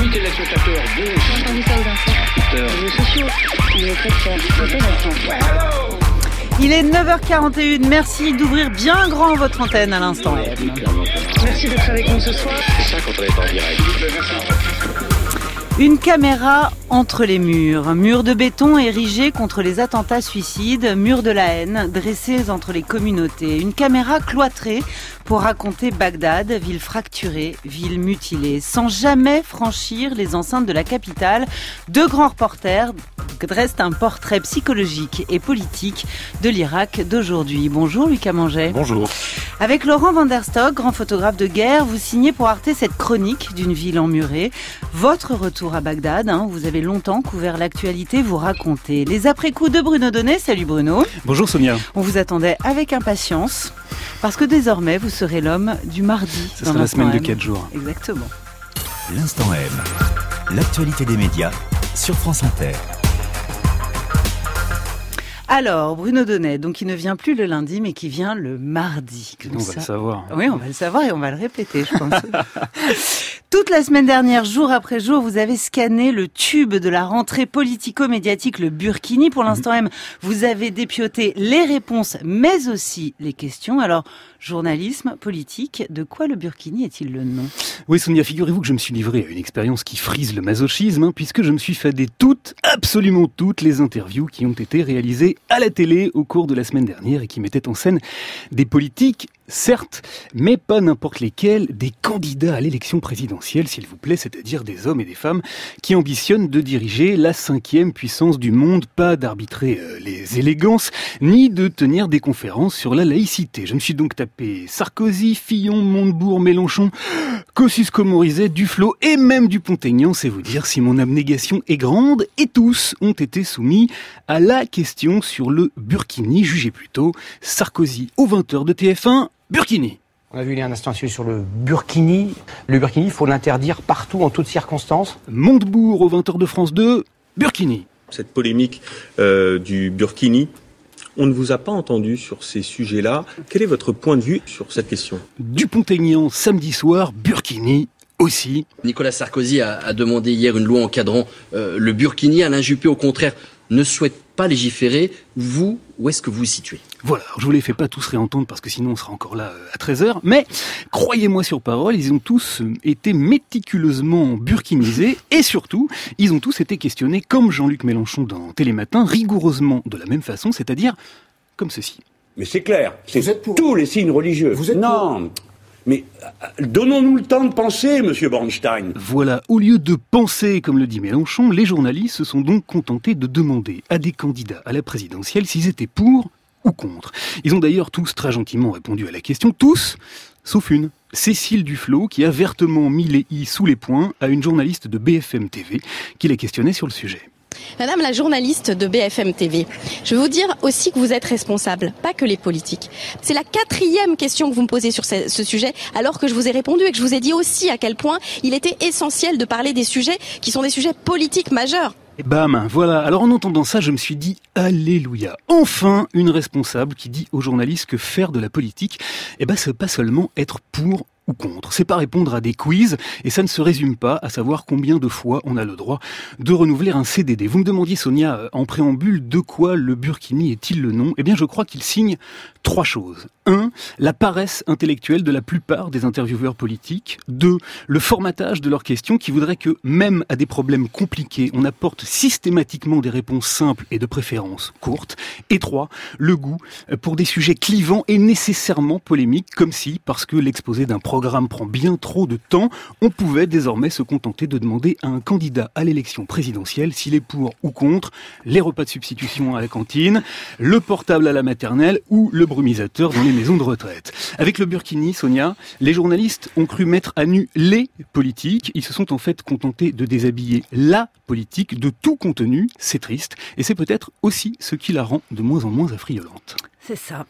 Tous téléspectateurs, bon. J'ai entendu ça aux infos. Les réseaux sociaux, on est très forts. Il est 9h41, merci d'ouvrir bien grand votre antenne à l'instant. Merci d'être avec nous ce soir. C'est ça quand on est en direct. Une caméra entre les murs. Murs de béton érigés contre les attentats suicides, murs de la haine dressés entre les communautés. Une caméra cloîtrée pour raconter Bagdad, ville fracturée, ville mutilée. Sans jamais franchir les enceintes de la capitale, deux grands reporters dressent un portrait psychologique et politique de l'Irak d'aujourd'hui. Bonjour Lucas Manget. Bonjour. Avec Laurent Van der Stock, grand photographe de guerre, vous signez pour Arte cette chronique d'une ville emmurée. Votre retour à Bagdad, vous avez longtemps couvert l'actualité, vous racontez. Les après-coups de Bruno Donnet. Salut Bruno. Bonjour Sonia. On vous attendait avec impatience, parce que désormais vous serez l'homme du mardi. Ce sera la semaine de 4 jours. Exactement. L'Instant M. L'actualité des médias sur France Inter. Alors, Bruno Donnet, donc il ne vient plus le lundi, mais qui vient le mardi. On va le savoir. Oui, on va le savoir et on va le répéter, je pense. Toute la semaine dernière, jour après jour, vous avez scanné le tube de la rentrée politico-médiatique, le Burkini. Pour l'instant même, vous avez dépioté les réponses, mais aussi les questions. Alors, journalisme, politique, de quoi le Burkini est-il le nom ? Oui Sonia, figurez-vous que je me suis livré à une expérience qui frise le masochisme, puisque je me suis fadé absolument toutes les interviews qui ont été réalisées à la télé au cours de la semaine dernière et qui mettaient en scène des politiques, certes, mais pas n'importe lesquels, des candidats à l'élection présidentielle, s'il vous plaît, c'est-à-dire des hommes et des femmes qui ambitionnent de diriger la 5e puissance du monde, pas d'arbitrer les élégances, ni de tenir des conférences sur la laïcité. Je me suis donc tapé Sarkozy, Fillon, Montebourg, Mélenchon, Kosciusko-Morizet, Duflot et même Dupont-Aignan, c'est vous dire si mon abnégation est grande, et tous ont été soumis à la question sur le Burkini. Jugez plutôt Sarkozy aux 20h de TF1, Burkini. On a vu il y a un instant sur le Burkini. Le Burkini, il faut l'interdire partout, en toutes circonstances. Montebourg aux 20h de France 2, Burkini. Cette polémique du Burkini, on ne vous a pas entendu sur ces sujets-là. Quel est votre point de vue sur cette question ? Dupont-Aignan, samedi soir, Burkini aussi. Nicolas Sarkozy a demandé hier une loi encadrant le Burkini. Alain Juppé, au contraire, ne souhaite pas légiférer. Vous, où est-ce que vous vous situez ? Voilà, je vous les fais pas tous réentendre parce que sinon on sera encore là à 13h, mais croyez-moi sur parole, ils ont tous été méticuleusement burkinisés et surtout, ils ont tous été questionnés comme Jean-Luc Mélenchon dans Télématin, rigoureusement de la même façon, c'est-à-dire comme ceci. Mais c'est clair, c'est tous les signes religieux. Vous êtes non, mais donnons-nous le temps de penser, monsieur Bornstein. Voilà, au lieu de penser, comme le dit Mélenchon, les journalistes se sont donc contentés de demander à des candidats à la présidentielle s'ils étaient pour ou contre. Ils ont d'ailleurs tous très gentiment répondu à la question, tous, sauf une. Cécile Duflot, qui a vertement mis les i sous les poings à une journaliste de BFM TV qui la questionnait sur le sujet. Madame la journaliste de BFM TV, je veux vous dire aussi que vous êtes responsable, pas que les politiques. C'est la 4e question que vous me posez sur ce sujet, alors que je vous ai répondu et que je vous ai dit aussi à quel point il était essentiel de parler des sujets qui sont des sujets politiques majeurs. Et bam, voilà. Alors en entendant ça, je me suis dit, alléluia. Enfin, une responsable qui dit aux journalistes que faire de la politique, c'est pas seulement être pour ou contre. C'est pas répondre à des quiz, et ça ne se résume pas à savoir combien de fois on a le droit de renouveler un CDD. Vous me demandiez, Sonia, en préambule, de quoi le Burkini est-il le nom ? Je crois qu'il signe 3 choses. 1. La paresse intellectuelle de la plupart des intervieweurs politiques. 2. Le formatage de leurs questions qui voudrait que, même à des problèmes compliqués, on apporte systématiquement des réponses simples et de préférence courtes. Et 3. Le goût pour des sujets clivants et nécessairement polémiques, comme si, parce que l'exposé d'un programme prend bien trop de temps, on pouvait désormais se contenter de demander à un candidat à l'élection présidentielle s'il est pour ou contre les repas de substitution à la cantine, le portable à la maternelle ou le brumisateur dans les maisons de retraite. Avec le Burkini, Sonia, les journalistes ont cru mettre à nu les politiques. Ils se sont en fait contentés de déshabiller la politique de tout contenu. C'est triste et c'est peut-être aussi ce qui la rend de moins en moins affriolante. C'est ça.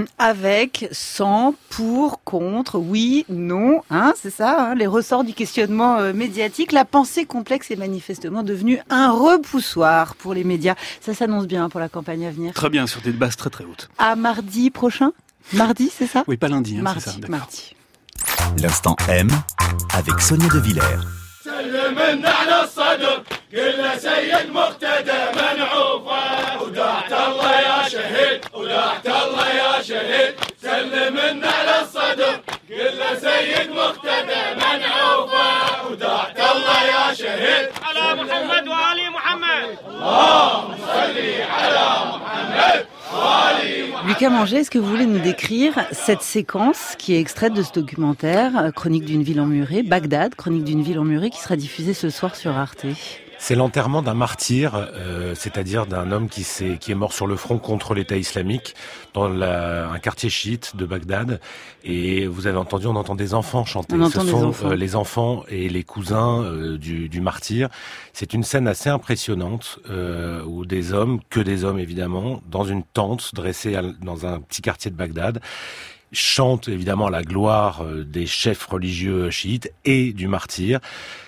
Avec, sans, pour, contre, oui, non, c'est ça, les ressorts du questionnement médiatique. La pensée complexe est manifestement devenue un repoussoir pour les médias. Ça s'annonce bien pour la campagne à venir. Très bien, sur des bases très très hautes. À mardi prochain ? Mardi, c'est ça ? Oui, pas lundi, mardi, c'est ça. Mardi. L'Instant M avec Sonia De Villers. C'est le Lucas Manger, est-ce que vous voulez nous décrire cette séquence qui est extraite de ce documentaire, Chronique d'une ville emmurée, Bagdad, Chronique d'une ville emmurée, qui sera diffusée ce soir sur Arte? C'est l'enterrement d'un martyr, c'est-à-dire d'un homme qui est mort sur le front contre l'État islamique dans un quartier chiite de Bagdad. Et vous avez entendu, on entend des enfants chanter. Ce sont les enfants et les cousins du martyr. C'est une scène assez impressionnante où des hommes évidemment, dans une tente dressée dans un petit quartier de Bagdad, chantent évidemment la gloire des chefs religieux chiites et du martyr.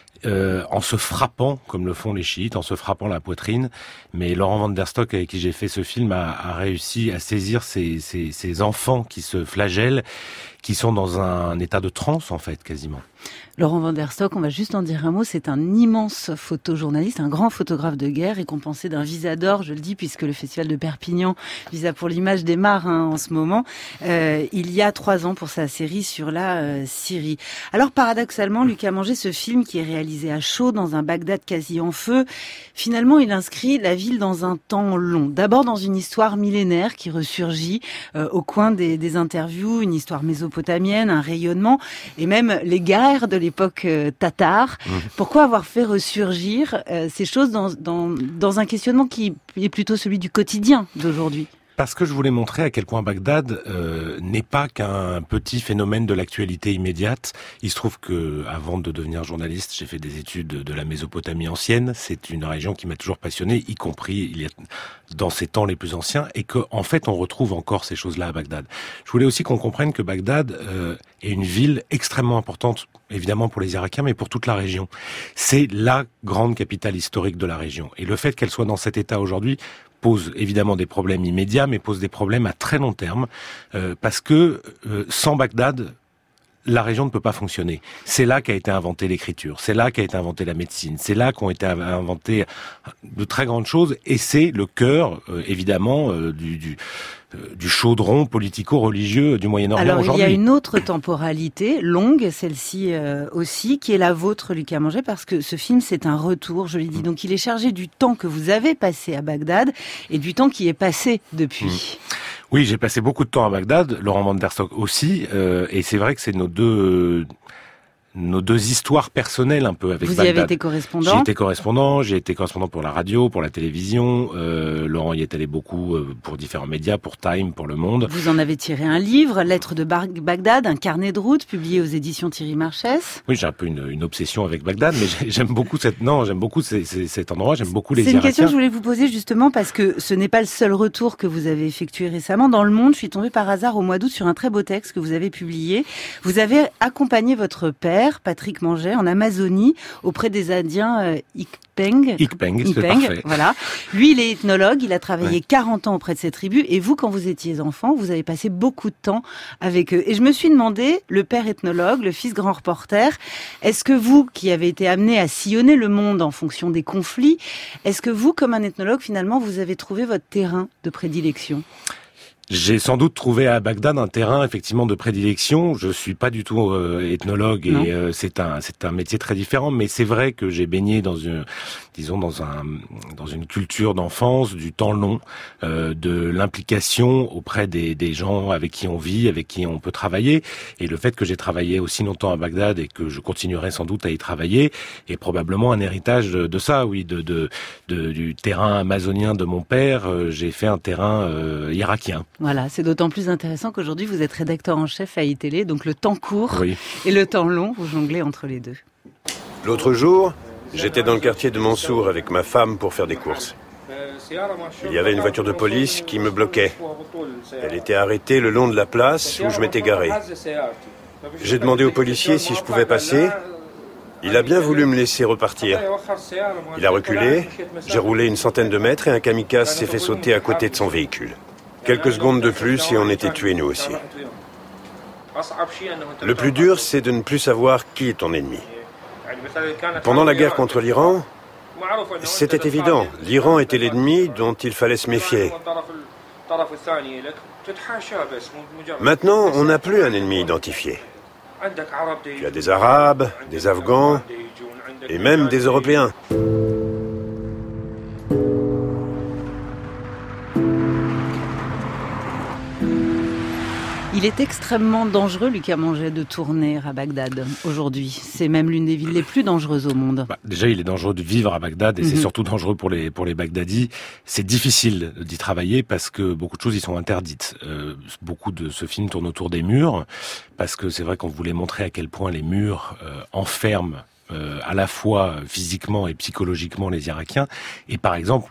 En se frappant, comme le font les chiites, en se frappant la poitrine. Mais Laurent Van der Stok, avec qui j'ai fait ce film, a réussi à saisir ces enfants qui se flagellent, qui sont dans un état de transe, en fait, quasiment. Laurent Van der Stok, on va juste en dire un mot, c'est un immense photojournaliste, un grand photographe de guerre, récompensé d'un visa d'or, je le dis, puisque le festival de Perpignan, Visa pour l'image, démarre en ce moment, il y a 3 ans pour sa série sur la Syrie. Alors paradoxalement, Lucas Manger, ce film qui est réalisé à chaud, dans un Bagdad quasi en feu, finalement il inscrit la ville dans un temps long. D'abord dans une histoire millénaire qui ressurgit au coin des interviews, une histoire mésopotamienne, un rayonnement, et même les guerres de l'époque tatare. Pourquoi avoir fait ressurgir ces choses dans un questionnement qui est plutôt celui du quotidien d'aujourd'hui ? Parce que je voulais montrer à quel point Bagdad n'est pas qu'un petit phénomène de l'actualité immédiate. Il se trouve que, avant de devenir journaliste, j'ai fait des études de la Mésopotamie ancienne. C'est une région qui m'a toujours passionné, y compris dans ces temps les plus anciens, et que en fait on retrouve encore ces choses-là à Bagdad. Je voulais aussi qu'on comprenne que Bagdad est une ville extrêmement importante, évidemment pour les Irakiens, mais pour toute la région. C'est la grande capitale historique de la région. Et le fait qu'elle soit dans cet état aujourd'hui pose évidemment des problèmes immédiats, mais pose des problèmes à très long terme, parce que sans Bagdad, la région ne peut pas fonctionner. C'est là qu'a été inventée l'écriture, c'est là qu'a été inventée la médecine, c'est là qu'ont été inventées de très grandes choses, et c'est le cœur, évidemment, du chaudron politico-religieux du Moyen-Orient aujourd'hui. Alors, il y a une autre temporalité, longue, celle-ci aussi, qui est la vôtre, Lucas Manger, parce que ce film, c'est un retour, je l'ai dit. Donc, il est chargé du temps que vous avez passé à Bagdad et du temps qui est passé depuis. Oui, j'ai passé beaucoup de temps à Bagdad, Laurent Van der Stok aussi, et c'est vrai que c'est nos deux histoires personnelles un peu avec Bagdad. Vous y avez été correspondant ? J'ai été correspondant pour la radio, pour la télévision. Laurent y est allé beaucoup pour différents médias, pour Time, pour Le Monde. Vous en avez tiré un livre, Lettres de Bagdad, un carnet de route publié aux éditions Thierry Marchès. Oui, j'ai un peu une obsession avec Bagdad, mais j'aime beaucoup cet endroit, j'aime beaucoup les Irakiens. C'est une question que je voulais vous poser justement parce que ce n'est pas le seul retour que vous avez effectué récemment. Dans Le Monde, je suis tombée par hasard au mois d'août sur un très beau texte que vous avez publié. Vous avez accompagné votre père, Patrick Manger, en Amazonie, auprès des Indiens Ikpeng, c'est parfait. Voilà. Lui, il est ethnologue, il a travaillé 40 ans auprès de ces tribus, et vous, quand vous étiez enfant, vous avez passé beaucoup de temps avec eux. Et je me suis demandé, le père ethnologue, le fils grand reporter, est-ce que vous, qui avez été amené à sillonner le monde en fonction des conflits, est-ce que vous, comme un ethnologue, finalement, vous avez trouvé votre terrain de prédilection ? J'ai sans doute trouvé à Bagdad un terrain effectivement de prédilection. Je suis pas du tout ethnologue et c'est un métier très différent, mais c'est vrai que j'ai baigné dans une culture d'enfance, du temps long, de l'implication auprès des gens avec qui on vit, avec qui on peut travailler, et le fait que j'ai travaillé aussi longtemps à Bagdad et que je continuerai sans doute à y travailler est probablement un héritage de ça, oui, du terrain amazonien de mon père. J'ai fait un terrain irakien. Voilà, c'est d'autant plus intéressant qu'aujourd'hui vous êtes rédacteur en chef à iTélé, donc le temps court et le temps long, vous jonglez entre les deux. L'autre jour, j'étais dans le quartier de Mansour avec ma femme pour faire des courses. Il y avait une voiture de police qui me bloquait. Elle était arrêtée le long de la place où je m'étais garé. J'ai demandé au policier si je pouvais passer. Il a bien voulu me laisser repartir. Il a reculé, j'ai roulé une centaine de mètres et un kamikaze s'est fait sauter à côté de son véhicule. Quelques secondes de plus et on était tués nous aussi. Le plus dur, c'est de ne plus savoir qui est ton ennemi. Pendant la guerre contre l'Iran, c'était évident. L'Iran était l'ennemi dont il fallait se méfier. Maintenant, on n'a plus un ennemi identifié. Tu as des Arabes, des Afghans et même des Européens. Il est extrêmement dangereux, Lucas Monget, de tourner à Bagdad aujourd'hui. C'est même l'une des villes les plus dangereuses au monde. Déjà, il est dangereux de vivre à Bagdad et c'est surtout dangereux pour les Bagdadis. C'est difficile d'y travailler parce que beaucoup de choses y sont interdites. Beaucoup de ce film tourne autour des murs parce que c'est vrai qu'on voulait montrer à quel point les murs enferment à la fois physiquement et psychologiquement les Irakiens. Et par exemple,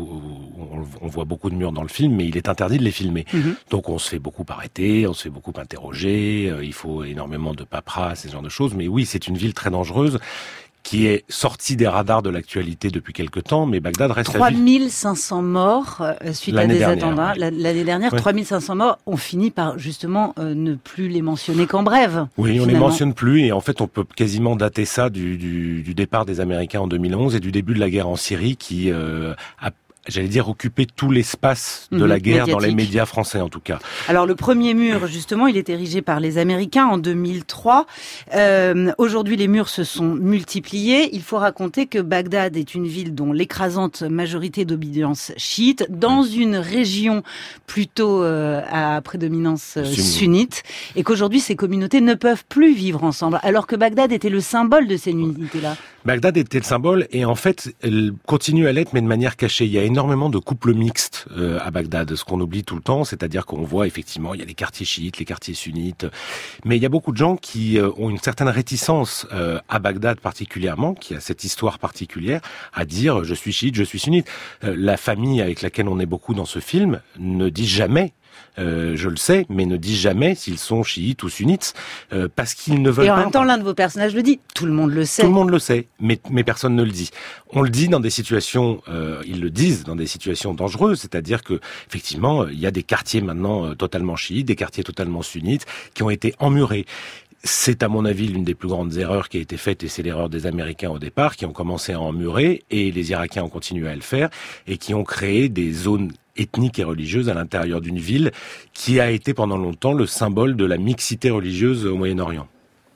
on voit beaucoup de murs dans le film, mais il est interdit de les filmer. Donc on se fait beaucoup arrêter, on se fait beaucoup interroger, il faut énormément de paperasse, ce genre de choses. Mais oui, c'est une ville très dangereuse qui est sortie des radars de l'actualité depuis quelque temps, mais Bagdad reste 3500 morts suite à des attentats. L'année dernière, 3500 morts, on finit par justement ne plus les mentionner qu'en brève. Oui, on les mentionne plus, et en fait on peut quasiment dater ça du départ des Américains en 2011 et du début de la guerre en Syrie qui a, j'allais dire, occuper tout l'espace de la guerre médiatique. Dans les médias français en tout cas. Alors le premier mur, justement, il est érigé par les Américains en 2003. Aujourd'hui, les murs se sont multipliés. Il faut raconter que Bagdad est une ville dont l'écrasante majorité d'obédience chiite, dans une région plutôt à prédominance sunnite, et qu'aujourd'hui, ces communautés ne peuvent plus vivre ensemble, alors que Bagdad était le symbole de ces unités-là. Bagdad était le symbole, et en fait, elle continue à l'être, mais de manière cachée. Il y a énormément de couples mixtes à Bagdad, ce qu'on oublie tout le temps, c'est-à-dire qu'on voit effectivement, il y a les quartiers chiites, les quartiers sunnites, mais il y a beaucoup de gens qui ont une certaine réticence à Bagdad particulièrement, qui a cette histoire particulière, à dire je suis chiite, je suis sunnite. La famille avec laquelle on est beaucoup dans ce film ne dit jamais je le sais, mais ne dit jamais s'ils sont chiites ou sunnites, parce qu'ils ne veulent pas. Et en même temps, l'un de vos personnages le dit. Tout le monde le sait. Tout le monde le sait, mais personne ne le dit. On le dit dans des situations, ils le disent dans des situations dangereuses, c'est-à-dire que effectivement, il y a des quartiers maintenant totalement chiites, des quartiers totalement sunnites, qui ont été emmurés. C'est à mon avis l'une des plus grandes erreurs qui a été faite, et c'est l'erreur des Américains au départ, qui ont commencé à emmurer, et les Irakiens ont continué à le faire, et qui ont créé des zones ethniques et religieuses à l'intérieur d'une ville qui a été pendant longtemps le symbole de la mixité religieuse au Moyen-Orient.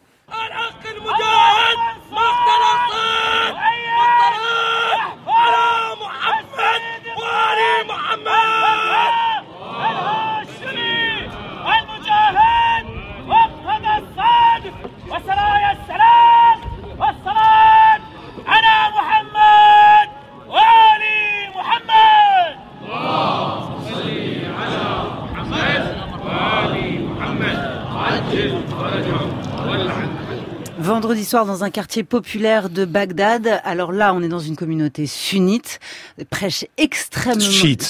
Vendredi soir, dans un quartier populaire de Bagdad. Alors là, on est dans une communauté sunnite, prêche extrêmement...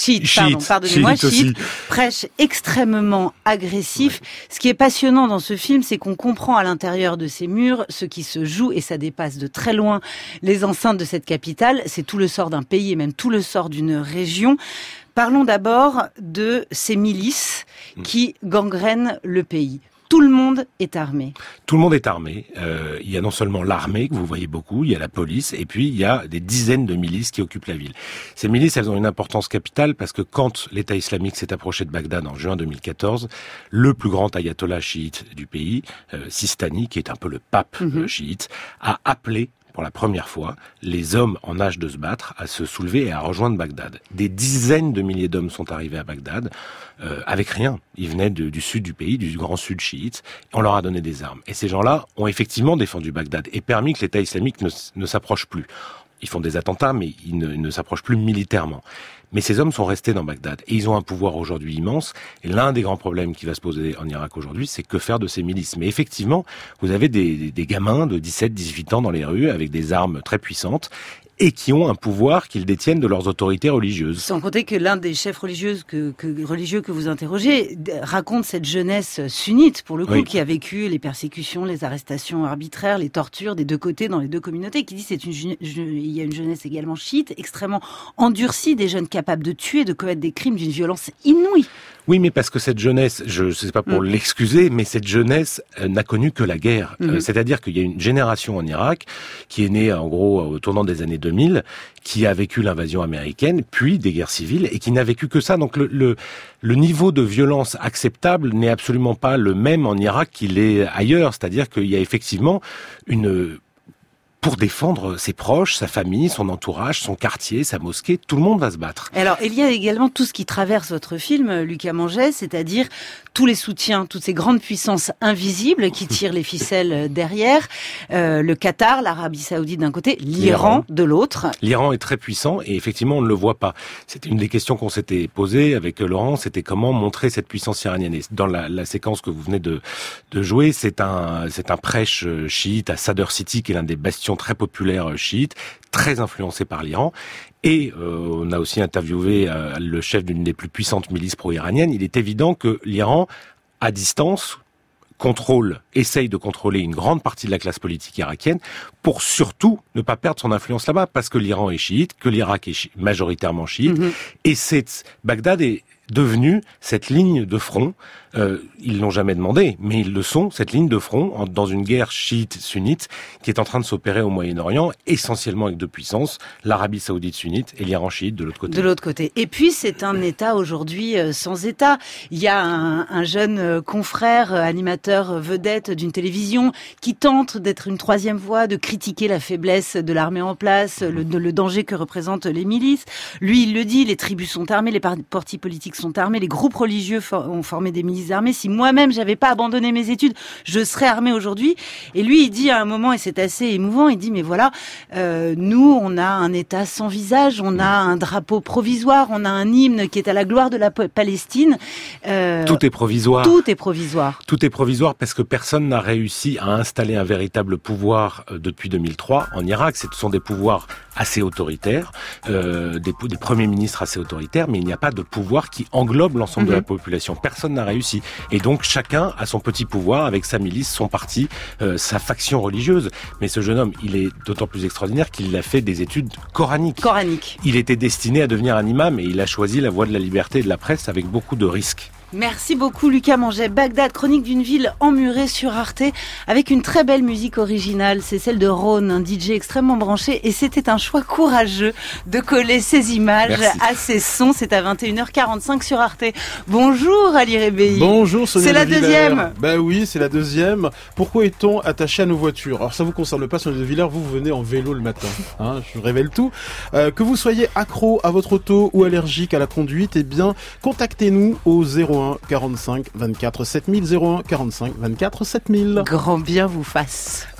Chiite, prêche extrêmement agressif. Ce qui est passionnant dans ce film, c'est qu'on comprend à l'intérieur de ces murs ce qui se joue, et ça dépasse de très loin les enceintes de cette capitale. C'est tout le sort d'un pays et même tout le sort d'une région. Parlons d'abord de ces milices qui gangrènent le pays. Tout le monde est armé. Tout le monde est armé. Il y a non seulement l'armée, que vous voyez beaucoup, il y a la police, et puis il y a des dizaines de milices qui occupent la ville. Ces milices, elles ont une importance capitale parce que quand l'État islamique s'est approché de Bagdad en juin 2014, le plus grand ayatollah chiite du pays, Sistani, qui est un peu le pape chiite, a appelé pour la première fois les hommes en âge de se battre à se soulever et à rejoindre Bagdad. Des dizaines de milliers d'hommes sont arrivés à Bagdad avec rien. Ils venaient du sud du pays, du grand sud chiite. On leur a donné des armes. Et ces gens-là ont effectivement défendu Bagdad et permis que l'État islamique ne s'approche plus. Ils font des attentats, mais ils ne s'approchent plus militairement. Mais ces hommes sont restés dans Bagdad et ils ont un pouvoir aujourd'hui immense. Et l'un des grands problèmes qui va se poser en Irak aujourd'hui, c'est que faire de ces milices. Mais effectivement, vous avez des gamins de 17, 18 ans dans les rues avec des armes très puissantes et qui ont un pouvoir qu'ils détiennent de leurs autorités religieuses. Sans compter que l'un des chefs religieux que vous interrogez raconte cette jeunesse sunnite, pour le coup, qui a vécu les persécutions, les arrestations arbitraires, les tortures des deux côtés dans les deux communautés, qui dit il y a une jeunesse également chiite, extrêmement endurcie, des jeunes capables de tuer, de commettre des crimes d'une violence inouïe. Oui, mais parce que cette jeunesse, je sais pas pour l'excuser, mais cette jeunesse n'a connu que la guerre. C'est-à-dire qu'il y a une génération en Irak qui est née en gros au tournant des années 2000, qui a vécu l'invasion américaine, puis des guerres civiles, et qui n'a vécu que ça. Donc le niveau de violence acceptable n'est absolument pas le même en Irak qu'il est ailleurs. C'est-à-dire qu'il y a effectivement pour défendre ses proches, sa famille, son entourage, son quartier, sa mosquée, tout le monde va se battre. Alors, il y a également tout ce qui traverse votre film, Lucas Mangès, c'est-à-dire tous les soutiens, toutes ces grandes puissances invisibles qui tirent les ficelles derrière. Le Qatar, l'Arabie Saoudite d'un côté, l'Iran de l'autre. L'Iran est très puissant et effectivement, on ne le voit pas. C'était une des questions qu'on s'était posées avec Laurent, c'était comment montrer cette puissance iranienne. Et dans la séquence que vous venez de jouer, c'est un prêche chiite à Sadr City, qui est l'un des bastions très populaire chiite, très influencé par l'Iran. Et on a aussi interviewé le chef d'une des plus puissantes milices pro-iraniennes. Il est évident que l'Iran, à distance, essaye de contrôler une grande partie de la classe politique irakienne pour surtout ne pas perdre son influence là-bas, parce que l'Iran est chiite, que l'Irak est majoritairement chiite, et Bagdad est devenu cette ligne de front. Ils l'ont jamais demandé, mais ils le sont, cette ligne de front dans une guerre chiite-sunnite qui est en train de s'opérer au Moyen-Orient, essentiellement avec deux puissances, l'Arabie Saoudite sunnite et l'Iran chiite de l'autre côté. De l'autre côté. Et puis c'est un État aujourd'hui sans État. Il y a un jeune confrère, animateur vedette d'une télévision qui tente d'être une troisième voix, de critiquer la faiblesse de l'armée en place, le danger que représentent les milices. Lui, il le dit, les tribus sont armées, les partis politiques sont armés, les groupes religieux ont formé des milices armées. Si moi-même j'avais pas abandonné mes études, je serais armé aujourd'hui. Et lui, il dit à un moment, et c'est assez émouvant, il dit mais voilà, nous on a un État sans visage, on a un drapeau provisoire, on a un hymne qui est à la gloire de la Palestine. Tout est provisoire. Tout est provisoire. Tout est provisoire parce que personne n'a réussi à installer un véritable pouvoir depuis 2003 en Irak. Ce sont des pouvoirs assez autoritaires, des premiers ministres assez autoritaires, mais il n'y a pas de pouvoir qui englobe l'ensemble de la population. Personne n'a réussi. Et donc chacun a son petit pouvoir avec sa milice, son parti, sa faction religieuse. Mais ce jeune homme, il est d'autant plus extraordinaire qu'il a fait des études coraniques. Il était destiné à devenir un imam et il a choisi la voie de la liberté et de la presse avec beaucoup de risques. Merci beaucoup Lucas Mangès. Bagdad, chronique d'une ville emmurée sur Arte avec une très belle musique originale. C'est celle de Rhône, un DJ extrêmement branché, et c'était un choix courageux de coller ces images à ces sons. C'est à 21h45 sur Arte. Bonjour Ali Rebéi. Bonjour Sonia. C'est la deuxième. Ben oui, c'est la deuxième. Pourquoi est-on attaché à nos voitures? Alors ça vous concerne pas, Sonia de Villers, vous venez en vélo le matin. Je révèle tout. Que vous soyez accro à votre auto ou allergique à la conduite, eh bien contactez-nous au 01 45 24 7000, 01 45 24 7000. Grand bien vous fasse.